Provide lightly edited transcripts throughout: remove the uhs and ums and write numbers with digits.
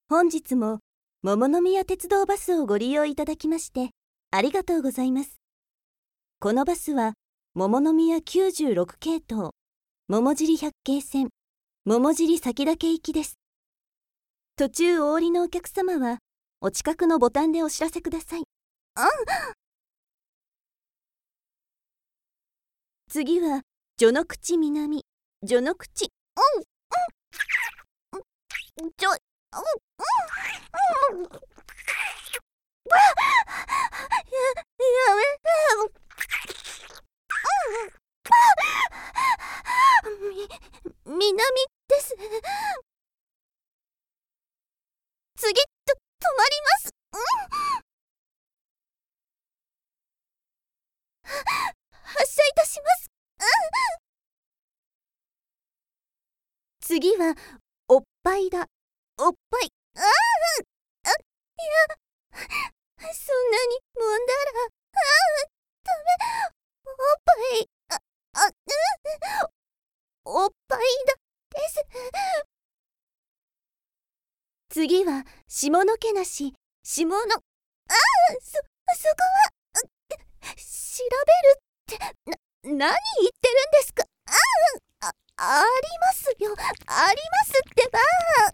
本日も桃の宮鉄道バスをご利用いただきましてありがとうございます。このバスは桃の宮96系統桃尻百景線桃尻先岳行きです。途中お降りのお客様はお近くのボタンでお知らせください。次は序の口南序の口南です。次止まります。発車いたします。次はおっぱいだ。おっぱい。そんなに揉んだらダメ。おっぱいおっぱいだです。次は下の毛なし下のそこは調べるって何言ってるんですか。ありますよありますってば。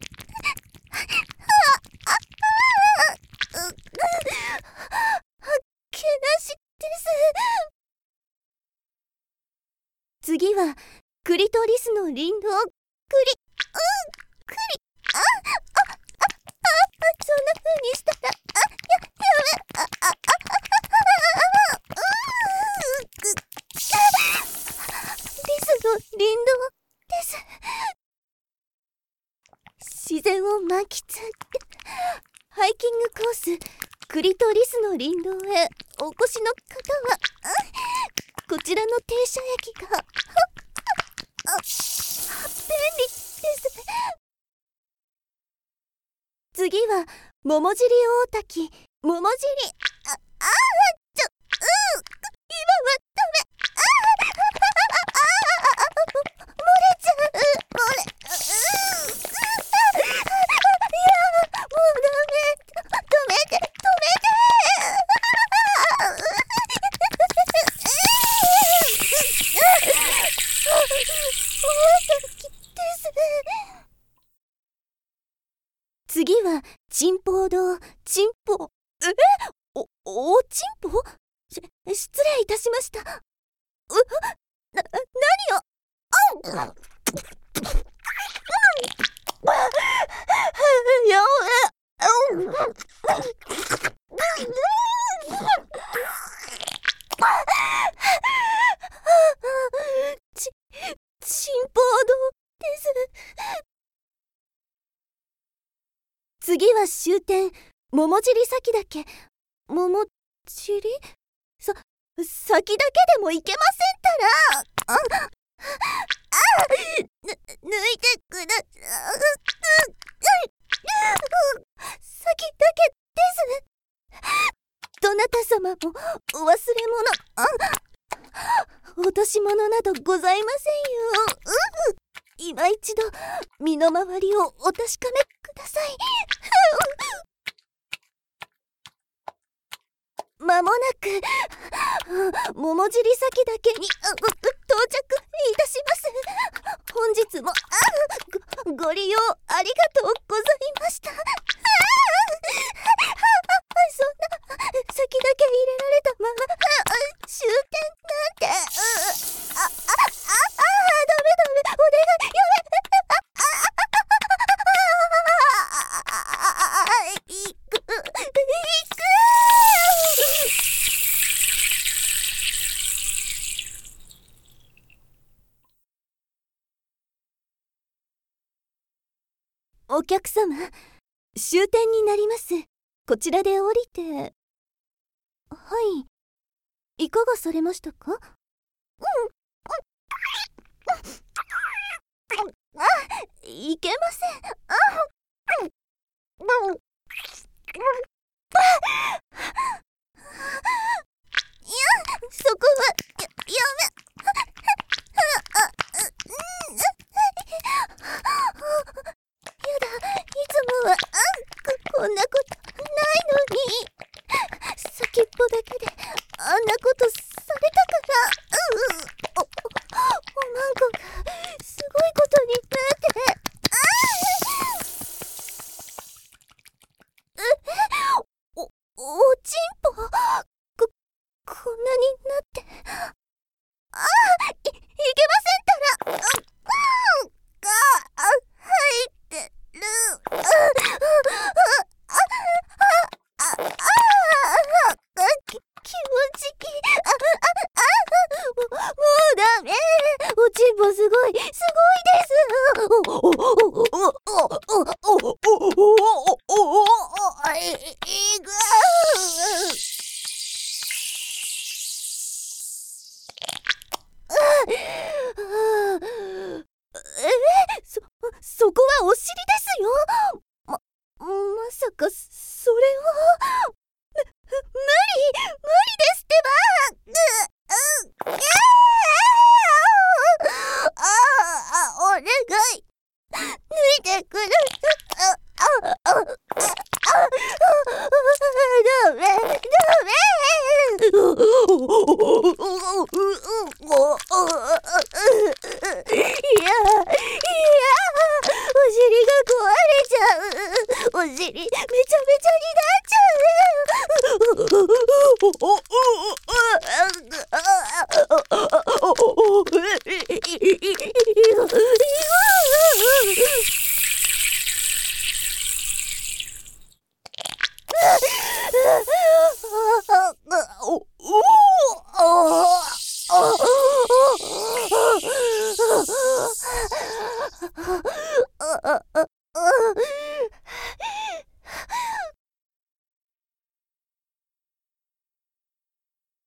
毛なしです。次はクリトリスの林道そんな風にしたらリスの林道です。自然を満喫。ハイキングコースクリトリスの林道へお越しの方はこちらの停車駅が便利です。次は桃尻大滝桃尻今はダメ。漏れちゃう。もうダメ。止めて次は珍宝堂珍宝おちんぽ失礼いたしました。何を珍宝堂です。次は終点桃尻先岳桃尻先だけでも行けませんたら。抜いてください。先だけです。どなた様もお忘れ物落とし物などございませんよ。今一度身の回りをお確かめください。まもなく桃尻先岳に到着いたします。本日もご利用ありがとうございました。そんな先だけ入れられたまま終点なんてダメお願いやめお客様、終点になります。こちらで降りて。はい、いかがされましたか？いけません。そこはやめ。やだ、いつもはそこはお尻ですよ。まさかそれを。無理ですってば。お願い、脱いでくれ。ダメ。いや、お尻が壊れちゃう。お尻めちゃめちゃになっちゃう。